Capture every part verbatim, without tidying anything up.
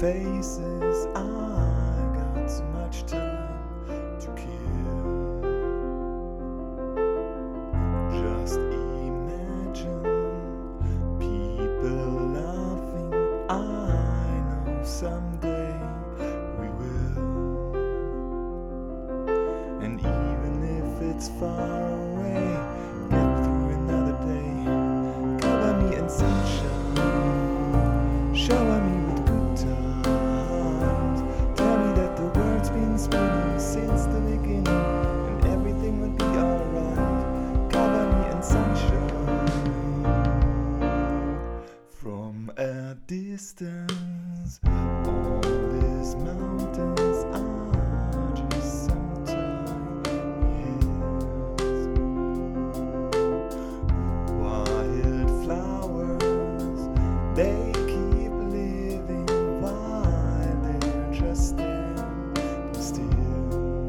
faces. I got so much time to kill. Just imagine people laughing. I know someday we will. And even if it's far away, get through another day. Cover me in sunshine, shower me with good times. Tell me that the world's been spinning since the beginning, and everything would be alright. Cover me in sunshine. From a distance, all these mountains are just some tiny hills. Wildflowers, they keep living while they're just standing still.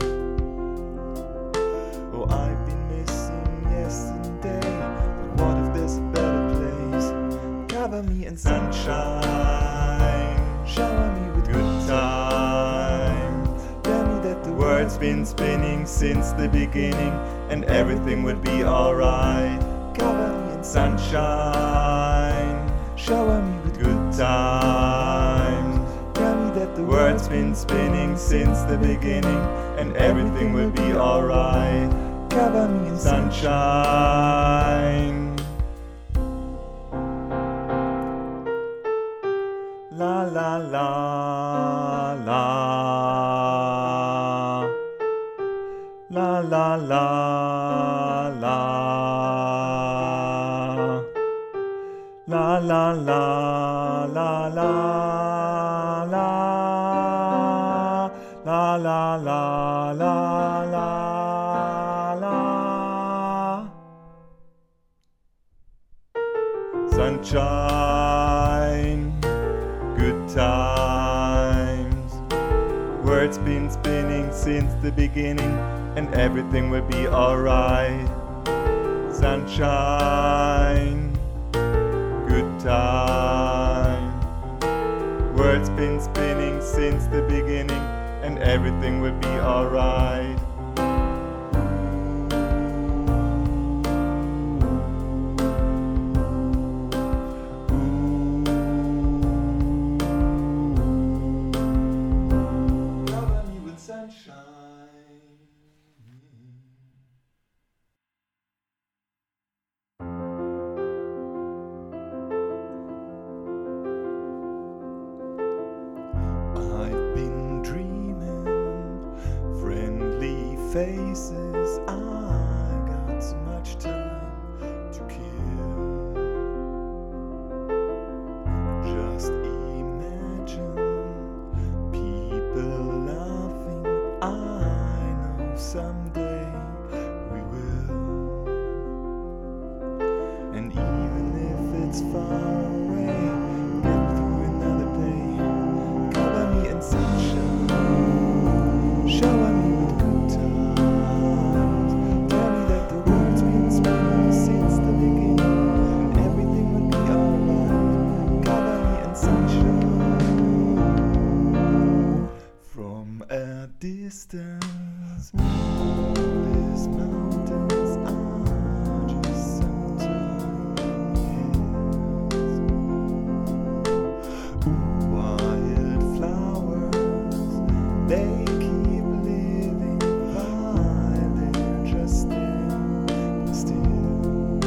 Oh, I've been missing yesterday, but what if there's a better place? Cover me in sunshine, shower me with good times. Tell me that the world's been spinning since the beginning, and everything would be alright. Cover me in sunshine, shower me with good times. Tell me that the world's been spinning since the beginning, and everything will be alright. Cover me in sunshine. La la la la la la la la la la la la la la la la la la la la. Sunshine, good times. Words been spinning since the beginning, and everything will be alright. Sunshine, good time. Words been spinning since the beginning, and everything will be alright. Cover me with sunshine. I've been dreaming friendly faces. I got so much time to kill. Just imagine people laughing. I know someday we will. And even if it's far away, get through another day. Cover me in sunshine, shower me with good times. Tell me that the world's been spinning since the beginning, and everything would be alright. Cover me in sunshine. From a distance, all these mountains are just some tiny hills. Wildflowers, they keep living while they're just standing still.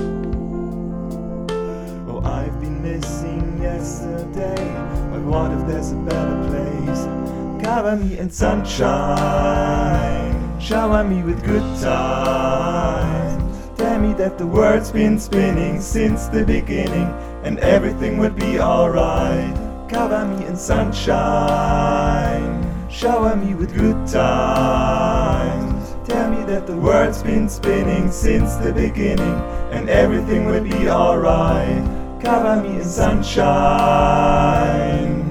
Oh, I've been missing yesterday, but what if there's a better place? Cover me in sunshine, shower me with good times. Tell me that the world's been spinning since the beginning, and everything would be alright. Cover me in sunshine, shower me with good times. Tell me that the world's been spinning since the beginning, and everything will be alright. Cover me in sunshine.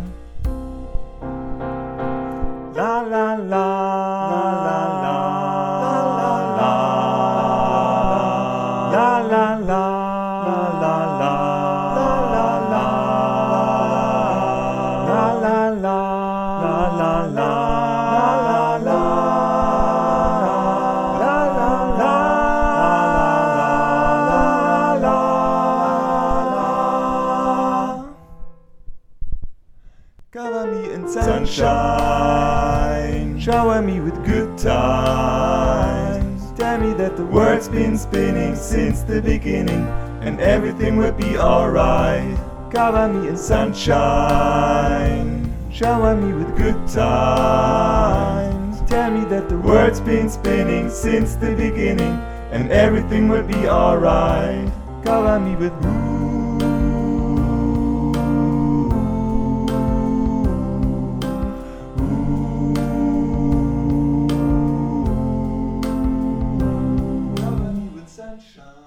La la la la la la la la la la la la la la la la la good times. Tell me that the world's been spinning since the beginning, and everything will be alright. Cover me in sunshine, shower me with good times. Tell me that the world's been spinning since the beginning, and everything will be alright. Cover me with sunshine.